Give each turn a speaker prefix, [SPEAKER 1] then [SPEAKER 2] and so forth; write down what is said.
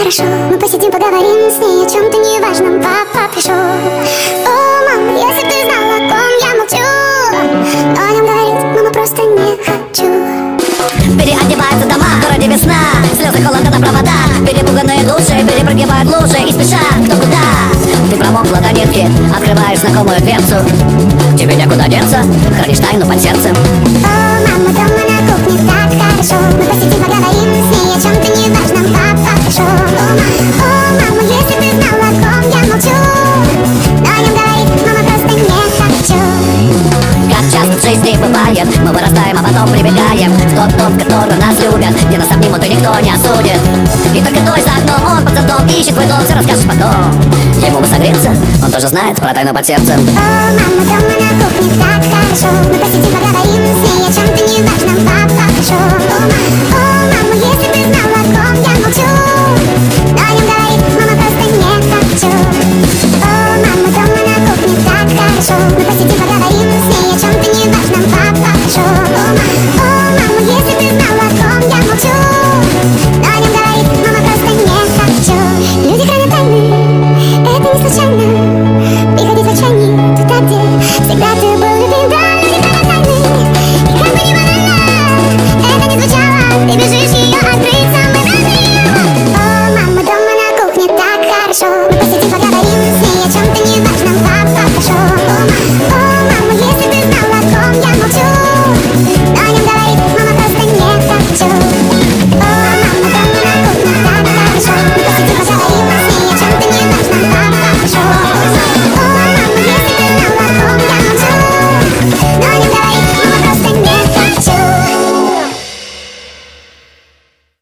[SPEAKER 1] хорошо. Мы посидим, поговорим с ней о чем-то неважном. Папа пришел. О, мама, если б ты знала, о ком я молчу, но о нем говорить, мама, просто не хочу.
[SPEAKER 2] Переодеваются дома, в городе весна, слезы, холода на провода, перепуганные души перепрыгивают лужи и спешат кто куда. Ты промокла до нитки, открываешь знакомую дверцу. Тебе некуда деться, хранишь тайну под сердцем.
[SPEAKER 1] О, мама, дома на кухне так хорошо. Мы посидим, поговорим с ней о чем-то неважном. Папа пришел. О, мама, если ты знала, о ком я молчу, но о нем говорить, мама, просто не хочу.
[SPEAKER 2] Как часто в жизни бывает, мы вырастаем, а потом прибегаем в тот дом, в котором нас любят, где нас обнимут и никто не осудит. И только той за окном, он под зонтом ищет твой дом, все расскажешь потом. Ему бы согреться, он тоже знает про тайну под сердцем.
[SPEAKER 1] О, мама, дома на кухне так хорошо. Мы посидим, поговорим с ней о чем-то неважном. Папа пришел.